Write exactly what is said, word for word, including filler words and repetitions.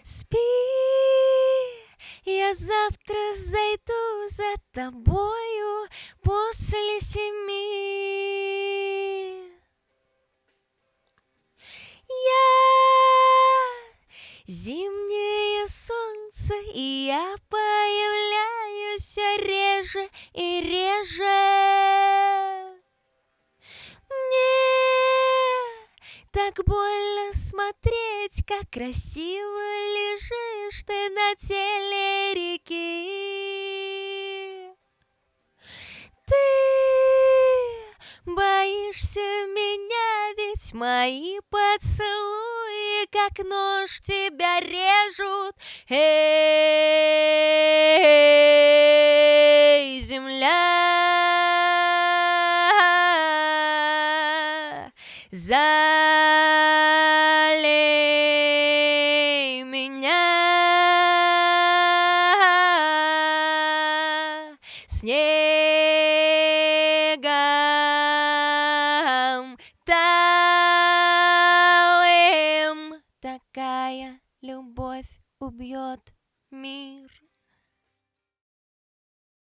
Спи, я завтра зайду за тобою после семи. Я зимнее солнце, и я появляюсь все реже и реже. Мне так больно смотреть, как красиво лежишь ты на теле реки. Ты боишься меня, ведь мои поцелуи, как нож, тебя режут. Эй, земля, залей меня снегом талым. Такая любовь убьет мир.